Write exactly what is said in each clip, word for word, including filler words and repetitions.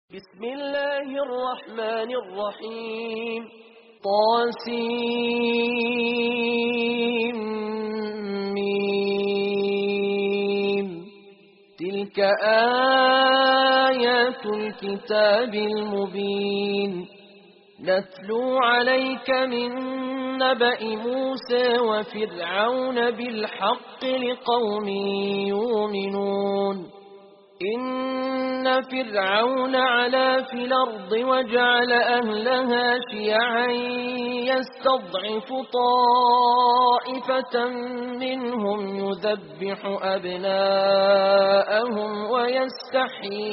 بسم الله الرحمن الرحيم طاسيم تلك آيات الكتاب المبين نتلو عليك من نبأ موسى وفرعون بالحق لقوم يؤمنون إن فرعون علا في الأرض وجعل أهلها شيعا يستضعف طائفة منهم يذبح أبناءهم ويستحيي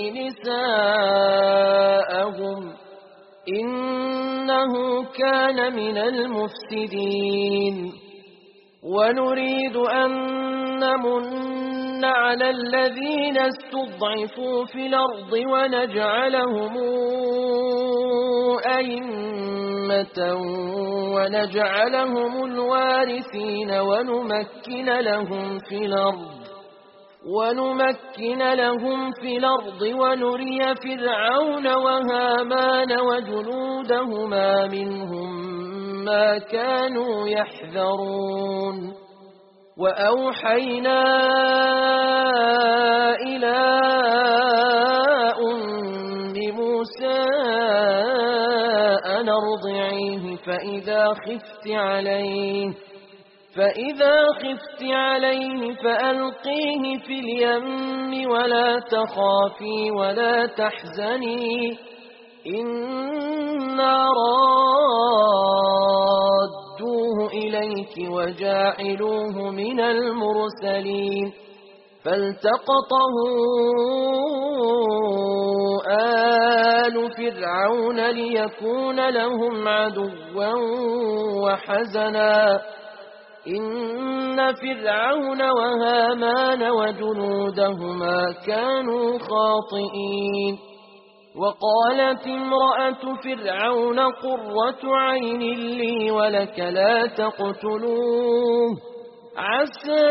نساءهم إنه كان من المفسدين ونريد أن نمن على الذين استضعفوا في الأرض ونجعلهم أئمة ونجعلهم الوارثين ونمكن لهم في الأرض ونمكن لهم في الأرض ونري فرعون وهامان وجنودهما منهم ما كانوا يحذرون وأوحينا إلى أم موسى أن ارضعيه فإذا خفت عليه فإذا خفت عليه فألقيه في اليم ولا تخافي ولا تحزني إنا رادوه إليك وجاعلوه من المرسلين فالتقطه آل فرعون ليكون لهم عدوا وحزنا إن فرعون وهامان وجنودهما كانوا خاطئين وقالت امرأة فرعون قرة عين لي ولك لا تقتلوه عسى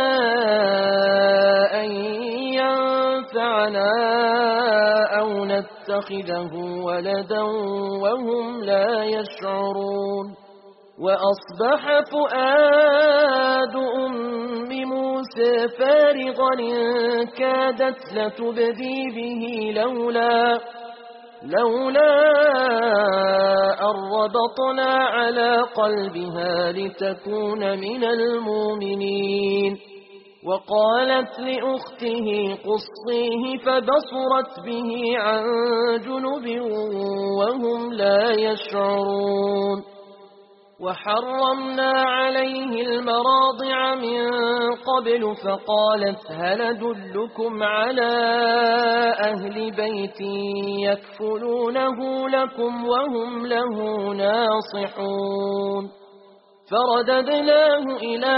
أن ينفعنا أو نتخذه ولدا وهم لا يشعرون وأصبح فؤاد أم موسى فارغا إن كادت لتبدي به لولا لولا أن ربطنا على قلبها لتكون من المؤمنين وقالت لأخته قصيه فبصرت به عن جنب وهم لا يشعرون وحرمنا عليه المراضع من قبل فقالت هل أدلكم على أهل بيت يكفلونه لكم وهم له ناصحون فرددناه إلى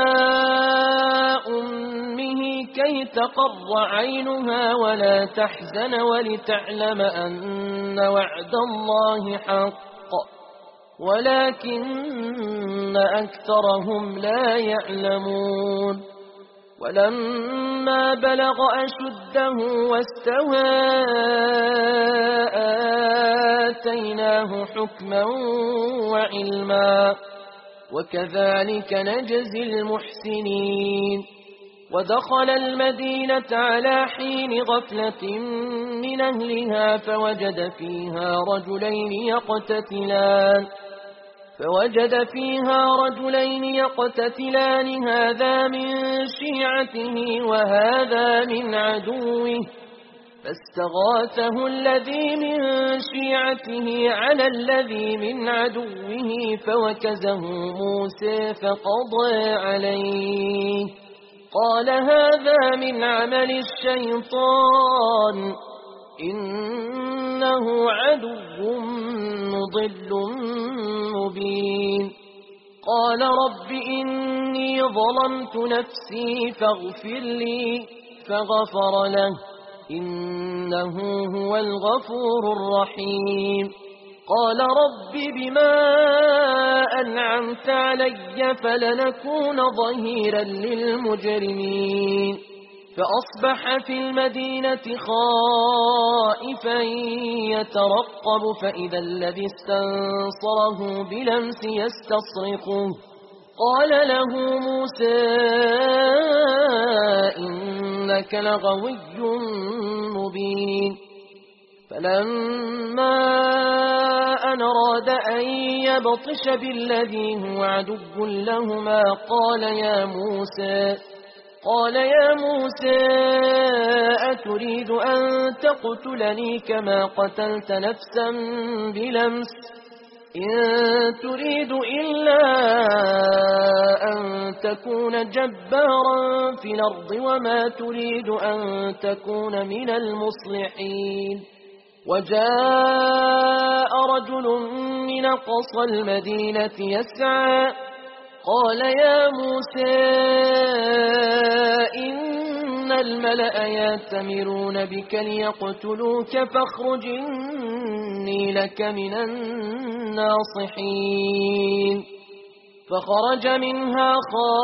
أمه كي تقر عينها ولا تحزن ولتعلم أن وعد الله حق ولكن أكثرهم لا يعلمون ولما بلغ أشده واستوى آتيناه حكما وعلما وكذلك نجزي المحسنين ودخل المدينة على حين غفلة من أهلها فوجد فيها رجلين يقتتلان فوجد فيها رجلين يقتتلان هذا من شيعته وهذا من عدوه فاستغاثه الذي من شيعته على الذي من عدوه فوكزه موسى فقضى عليه قال هذا من عمل الشيطان إنه عدو مضل مبين قال رب إني ظلمت نفسي فاغفر لي فغفر له إنه هو الغفور الرحيم قال رب بما أنعمت علي فلنكون ظهيرا للمجرمين فأصبح في المدينة خائفا يترقب فإذا الذي استنصره بلمس يستصرخه قال له موسى إنك لغوي مبين. فلما أن أراد أن يبطش بالذي هو عدو لهما قال يا موسى قال يا موسى أتريد أن تقتلني كما قتلت نفسا بلمس إن تريد إلا أن تكون جبارا في الأرض وما تريد أن تكون من المصلحين. وجاء رجل من أقصى المدينة يسعى قال يا موسى إن الملأ يأتمرون بك ليقتلوك فاخرج إني لك من الناصحين. فخرج منها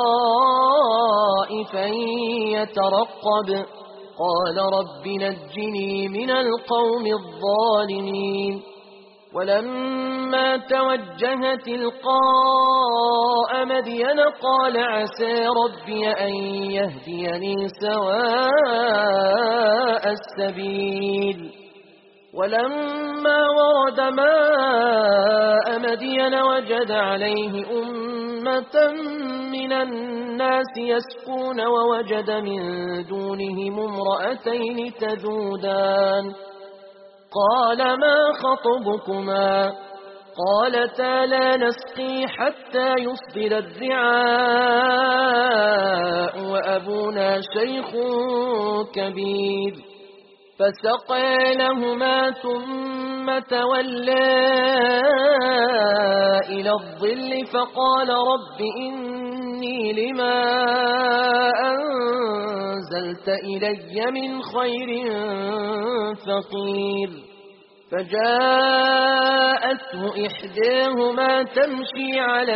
خائفا يترقب قال رب نجني من القوم الظالمين. ولما توجه تلقاء مدين قال عسى ربي أن يهديني سواء السبيل. ولما ورد ماء مدين وجد عليه أمة من الناس يسقون ووجد من دونهم امرأتين تذودان قال ما خطبكما قالتا لا نسقي حتى يصدر الرعاء وأبونا شيخ كبير. فسقى لهما ثم تولى إلى الظل فقال رب إني لما أنزلت إلي من خير فقير. فجاءته إحداهما تمشي على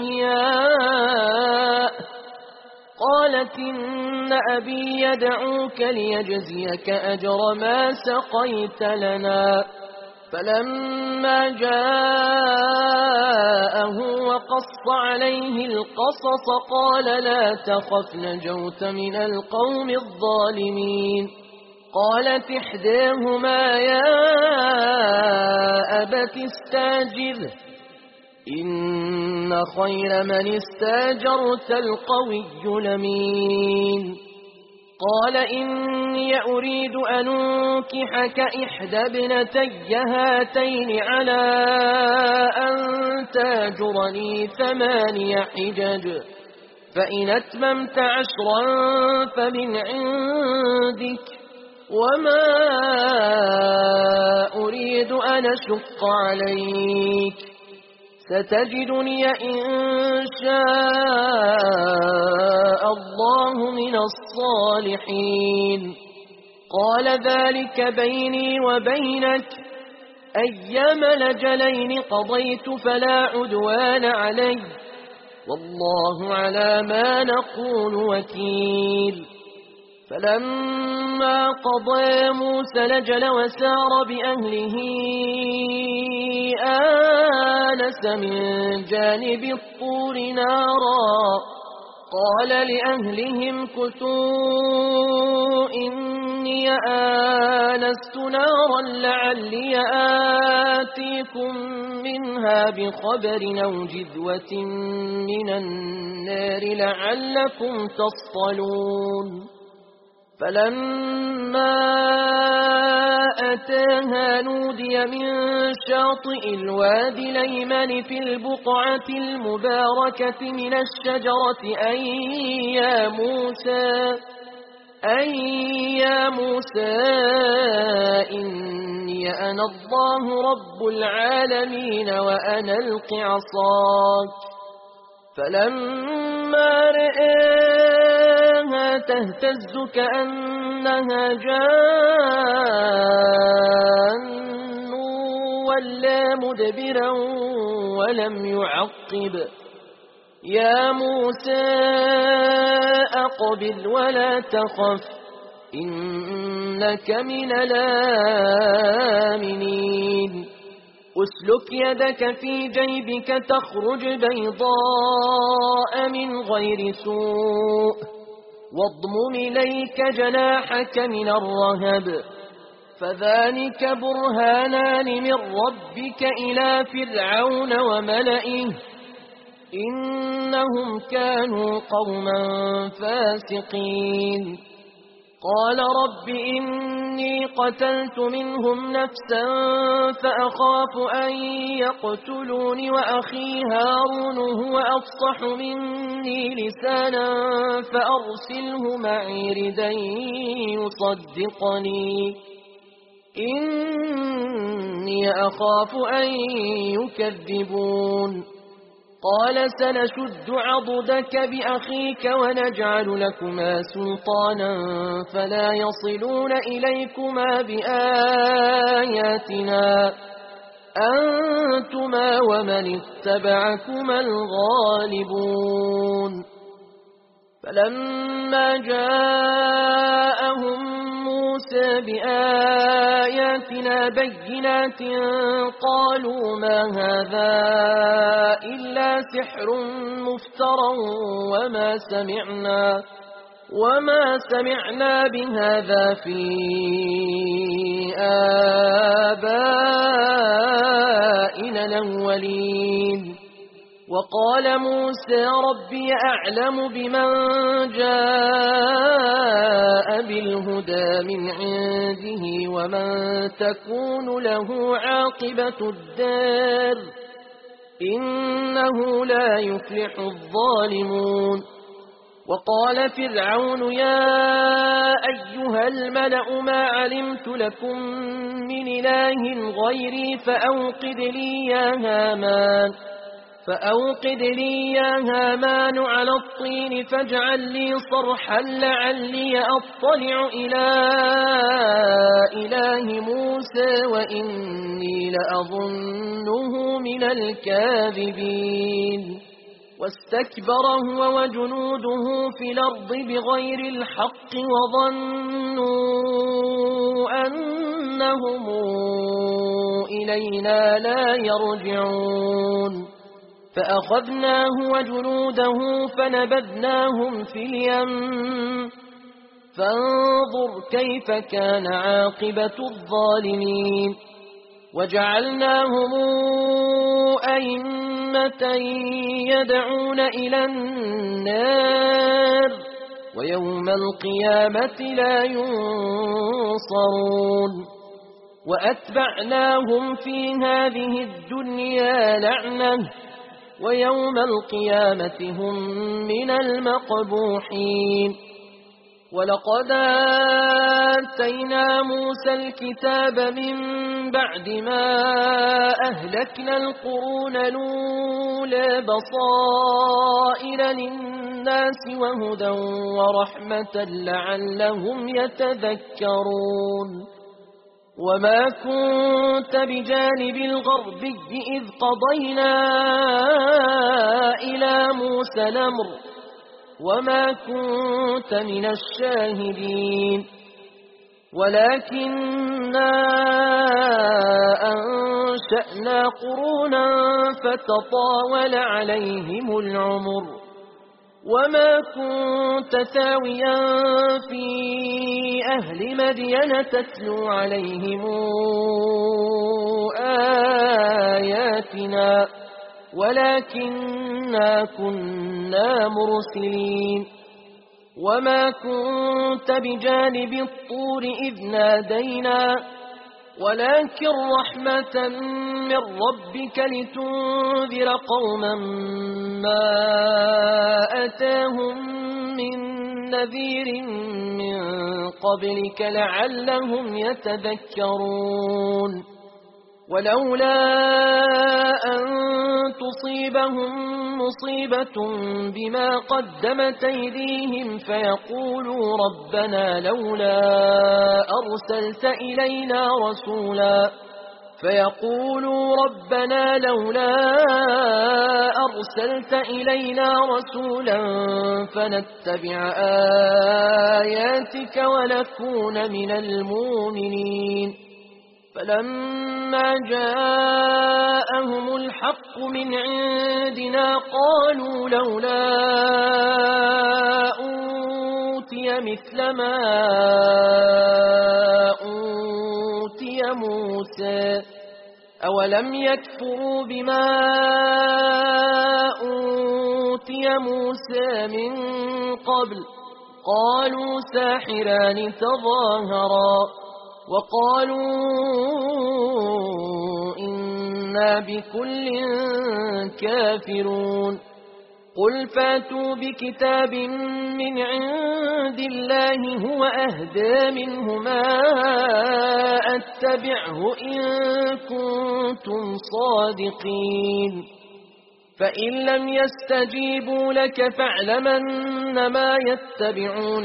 استحياء قالت إن أبي يدعوك ليجزيك أجر ما سقيت لنا. فلما جاءه وقص عليه القصص قال لا تخف نجوت من القوم الظالمين. قالت إحداهما يا أبت استاجره إن خير من استاجرت القوي الأمين. قال إني أريد أن أنكحك إحدى ابنتي هاتين على أن تاجرني ثماني حجج فإن أتممت عشرا فمن عندك وما أريد أن أشق عليك ستجدني إن شاء الله من الصالحين. قال ذلك بيني وبينك أيما الأجلين قضيت فلا عدوان علي والله على ما نقول وكيل. فلما قضى موسى الأجل وسار بأهله آنس من جانب الطور نارا قال لأهلهم كثوا إني آنست نارا لعلي آتيكم منها بخبر أو جذوة من النار لعلكم تصطلون. فلما أتاها نودي من شاطئ الوادي الأيمن في البقعة المباركة من الشجرة أي يا موسى أي يا موسى إني أنا الله رب العالمين وأنا ألق عصاك. فلما رآها تهتز كأنها جان ولا مدبرا ولم يعقب يا موسى أقبل ولا تخف إنك من الآمنين أسلك يدك في جيبك تخرج بيضاء من غير سوء واضمم إليك جناحك من الرهب فذلك برهانان من ربك إلى فرعون وملئه إنهم كانوا قوما فاسقين قال رب إني قتلت منهم نفسا فأخاف أن يقتلون وأخي هارون هو أفصح مني لسانا فأرسله معي ردا يصدقني إني أخاف أن يكذبون قال سنشد عضدك بأخيك ونجعل لكما سلطانا فلا يصلون إليكما بآياتنا أنتما ومن اتبعكما الغالبون فلما جاءهم موسى بآياتنا بينات قالوا ما هذا إلا سحر مفترى وما سمعنا وما سمعنا بهذا في آبائنا الأولين وقال موسى ربي أعلم بمن جاء بالهدى من عنده ومن تكون له عاقبة الدار إنه لا يفلح الظالمون وقال فرعون يا أيها الملأ ما علمت لكم من إله غيري فأوقد لي يا هامان فأوقد لي يا هامان على الطين فاجعل لي صرحا لعلي أطلع إلى إله موسى وإني لأظنه من الكاذبين واستكبر هو وجنوده في الأرض بغير الحق وظنوا أنهم إلينا لا يرجعون فأخذناه وجنوده فنبذناهم في اليم فانظر كيف كان عاقبة الظالمين وجعلناهم أئمة يدعون إلى النار ويوم القيامة لا ينصرون وأتبعناهم في هذه الدنيا لعنة ويوم القيامة هم من المقبوحين ولقد آتينا موسى الكتاب من بعد ما أهلكنا القرون الأولى بصائر للناس وهدى ورحمة لعلهم يتذكرون وما كنت بجانب الغربي إذ قضينا إلى موسى الأمر وما كنت من الشاهدين ولكننا أنشأنا قرونا فتطاول عليهم العمر وما كنت ثاويا في أهل مدين تتلو عليهم آياتنا ولكننا كنا مرسلين وما كنت بجانب الطور إذ نادينا ولكن رحمة من ربك لتنذر قوما ما أتاهم من نذير من قبلك لعلهم يتذكرون ولولا أن تصيبهم مصيبة بما قدمت أيديهم فيقولوا ربنا لولا أرسلت إلينا رسولا فيقولوا ربنا لولا أرسلت إلينا رسولا فنتبع آياتك ونكون من المؤمنين. فلما جاءهم الحق من عندنا قالوا لولا أوتي مثل ما أوتي موسى أولم يكفروا بما أوتي موسى من قبل قالوا ساحران تظاهرا وقالوا إنا بكل كافرون. قل فاتوا بكتاب من عند الله هو أهدى منهما أتبعه إن كنتم صادقين. فإن لم يستجيبوا لك فاعلم أنما يتبعون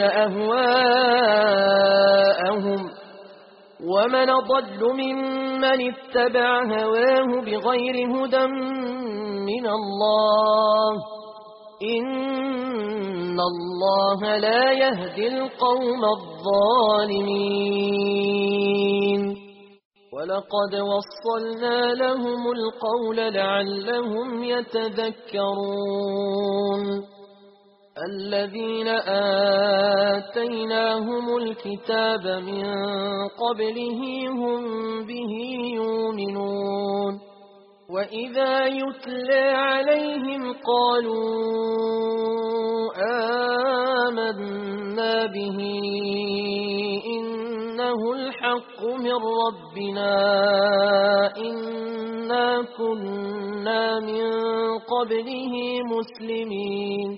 أهواءهم ومن ضل ممن اتبع هواه بغير هدى من الله إن الله لا يهدي القوم الظالمين. ولقد وصلنا لهم القول لعلهم يتذكرون. الذين آتيناهم الكتاب من قبله هم به يؤمنون. وإذا يتلى عليهم قالوا آمنا به إنه الحق من ربنا إنا كنا من قبله مسلمين.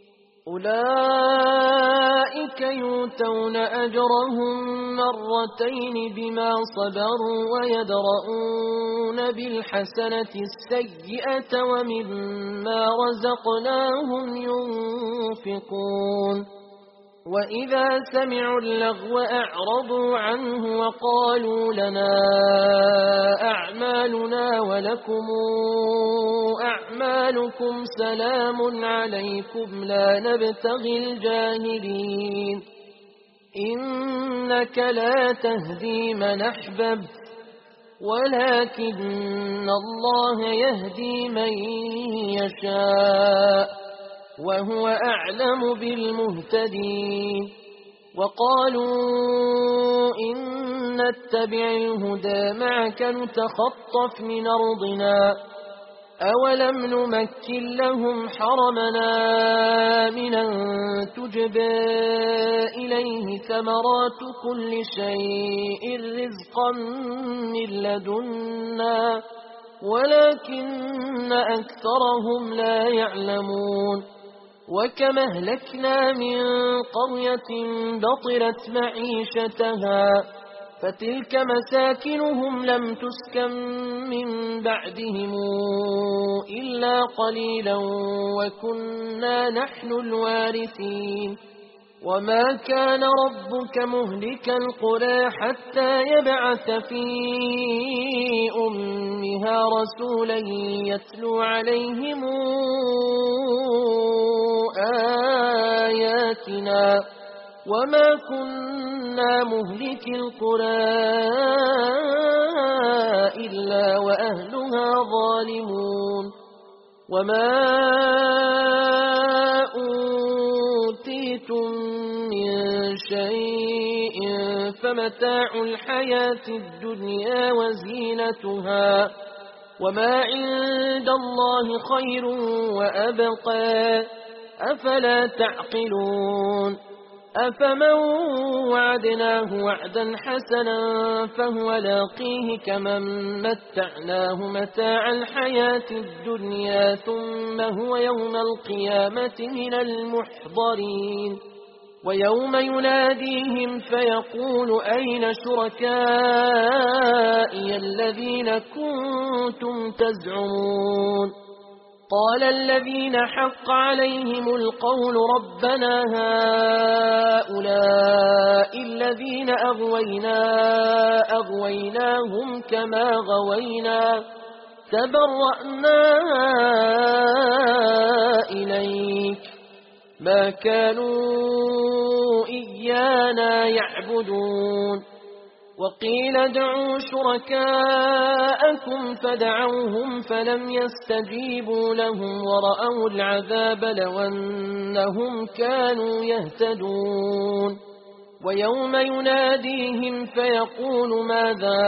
أولئك يؤتون أجرهم مرتين بما صبروا ويدرؤون بالحسنة السيئة ومما رزقناهم ينفقون. وإذا سمعوا اللغو أعرضوا عنه وقالوا لنا أعمالنا ولكم أعمالكم سلام عليكم لا نبتغي الجاهلين. إنك لا تهدي من أحببت ولكن الله يهدي من يشاء وهو أعلم بالمهتدين. وقالوا إن نتبع الهدى معك نتخطف من أرضنا أولم نمكن لهم حرمنا آمنا تجبى إليه ثمرات كل شيء رزقا من لدنا ولكن أكثرهم لا يعلمون. وكما أهلكنا من قرية بطرت معيشتها فتلك مساكنهم لم تسكن من بعدهم إلا قليلا وكنا نحن الوارثين. وما كان ربك مهلك القرى حتى يبعث في أمها رسولا يتلو عليهم آياتنا وما كنا مهلك القرى إلا وأهلها ظالمون. وما أوتيتم من شيء فمتاع الحياة الدنيا وزينتها وما عند الله خير وأبقى أفلا تعقلون. أفمن وعدناه وعدا حسنا فهو لاقيه كمن متعناه متاع الحياة الدنيا ثم هو يوم القيامة من المحضرين. ويوم يناديهم فيقول أين شركائي الذين كنتم تزعمون قال الذين حق عليهم القول ربنا هؤلاء الذين أغوينا أغويناهم كما غوينا تبرأنا إليك ما كانوا إيانا يعبدون وقيل ادعوا شركاءكم فدعوهم فلم يستجيبوا لهم ورأوا العذاب لو أنهم كانوا يهتدون ويوم يناديهم فيقول ماذا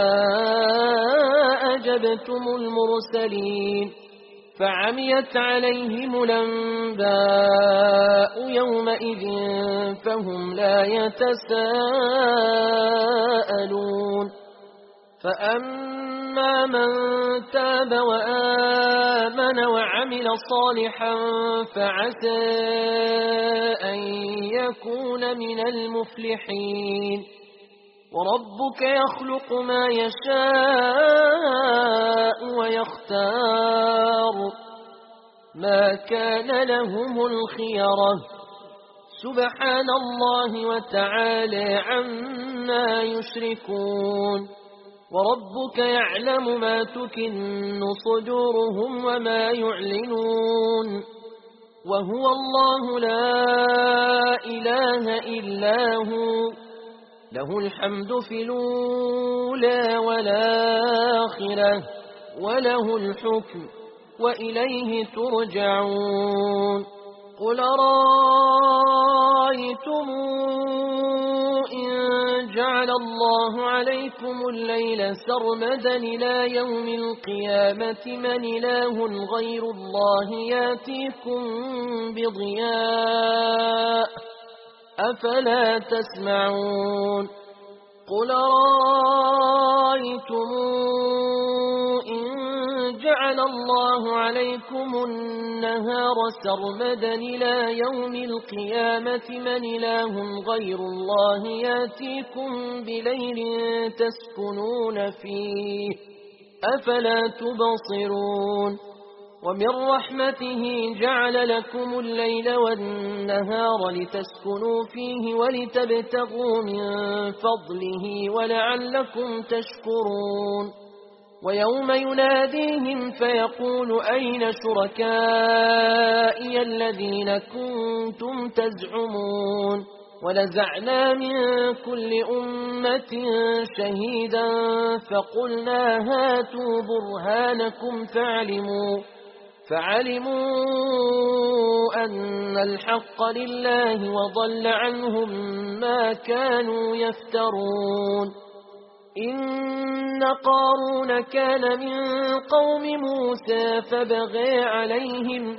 أجبتم المرسلين فعميت عليهم الأنباء يومئذ فهم لا يتساءلون فأما من تاب وآمن وعمل صالحا فعسى أن يكون من المفلحين وربك يخلق ما يشاء ويختار ما كان لهم الخيرة سبحان الله وتعالى عما يشركون وربك يعلم ما تكن صدورهم وما يعلنون وهو الله لا إله إلا هو له الحمد في الأولى والآخرة وله الحكم وإليه ترجعون قل رأيتم إن جعل الله عليكم الليل سرمدا إلى يوم القيامة من إله غير الله ياتيكم بضياء أفلا تسمعون قل رأيتم إن جعل الله عليكم النهار سرمدا إلى يوم القيامة من إله غير الله ياتيكم بليل تسكنون فيه أفلا تبصرون ومن رحمته جعل لكم الليل والنهار لتسكنوا فيه ولتبتغوا من فضله ولعلكم تشكرون ويوم يناديهم فيقول أين شركائي الذين كنتم تزعمون ونزعنا من كل أمة شهيدا فقلنا هاتوا برهانكم فاعلموا فعلموا أن الحق لله وضل عنهم ما كانوا يفترون إن قارون كان من قوم موسى فبغى عليهم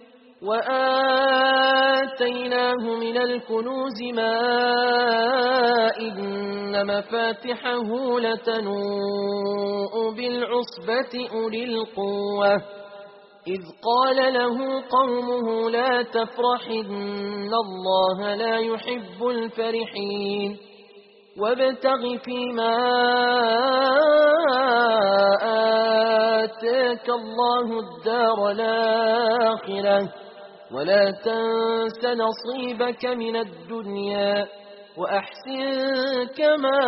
وآتيناه من الكنوز ما إن مفاتحه لتنوء بالعصبة أولي القوة إذ قال له قومه لا تفرح إن الله لا يحب الفرحين وابتغ فيما آتاك الله الدار الآخرة ولا تنس نصيبك من الدنيا وأحسن كما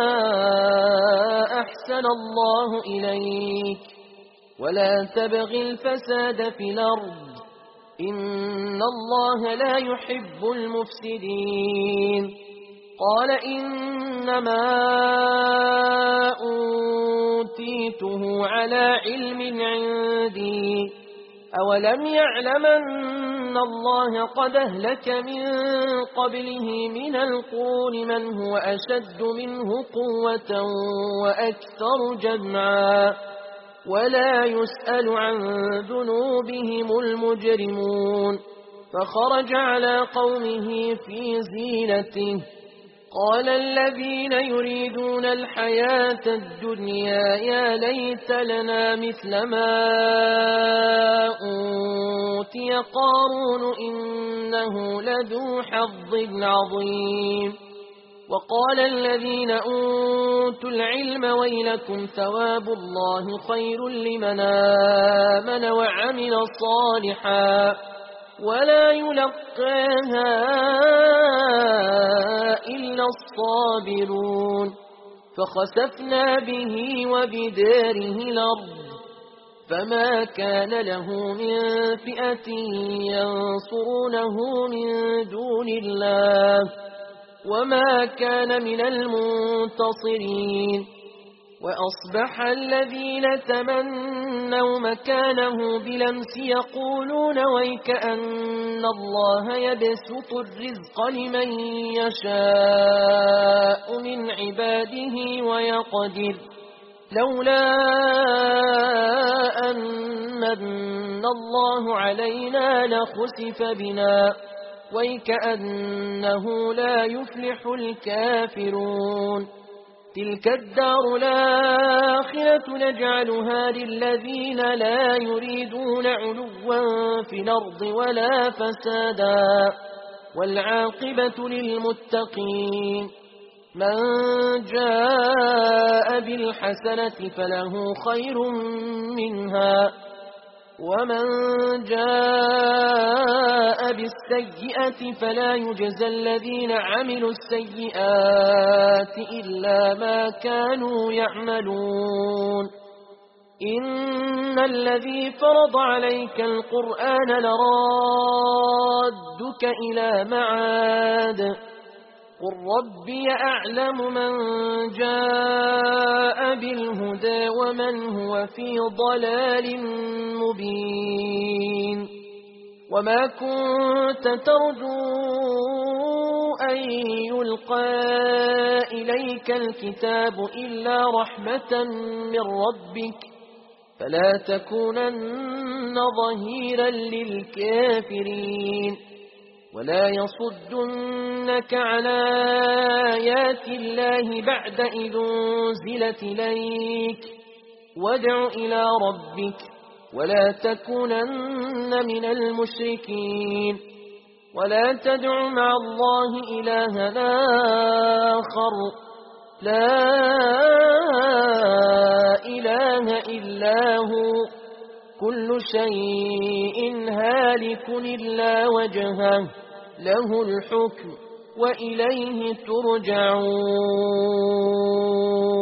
أحسن الله إليك ولا تبغ الفساد في الأرض إن الله لا يحب المفسدين قال إنما أوتيته على علم عندي أولم يعلم أن الله قد أهلك من قبله من القرون من هو أشد منه قوة وأكثر جمعا ولا يسأل عن ذنوبهم المجرمون فخرج على قومه في زينته قال الذين يريدون الحياة الدنيا يا ليت لنا مثل ما أوتي قارون إنه لذو حظ عظيم وقال الذين أوتوا العلم ويلكم ثواب الله خير لمن آمن وعمل صالحا ولا يلقاها إلا الصابرون فخسفنا به وبداره الأرض فما كان له من فئة ينصرونه من دون الله وما كان من المنتصرين وأصبح الذين تمنوا مكانه بلمس يقولون ويكأن الله يبسط الرزق لمن يشاء من عباده ويقدر لولا أن من الله علينا لخسف بنا ويكأنه لا يفلح الكافرون تلك الدار الآخرة نجعلها للذين لا يريدون علوا في الأرض ولا فسادا والعاقبة للمتقين من جاء بالحسنة فله خير منها ومن جاء بالسيئة فلا يجزى الذين عملوا السيئات إلا ما كانوا يعملون إن الذي فرض عليك القرآن لرادك إلى معاد قل ربي أعلم من جاء بالهدى ومن هو في ضلال مبين وما كنت ترجو أن يلقى إليك الكتاب إلا رحمة من ربك فلا تكونن ظهيرا للكافرين ولا يصدنك على آيات الله بعد إذ أنزلت إليك وادع إلى ربك ولا تكونن من المشركين ولا تدع مع الله إلها آخر لا إله إلا هو كل شيء هالك إلا وجهه له الحكم وإليه ترجعون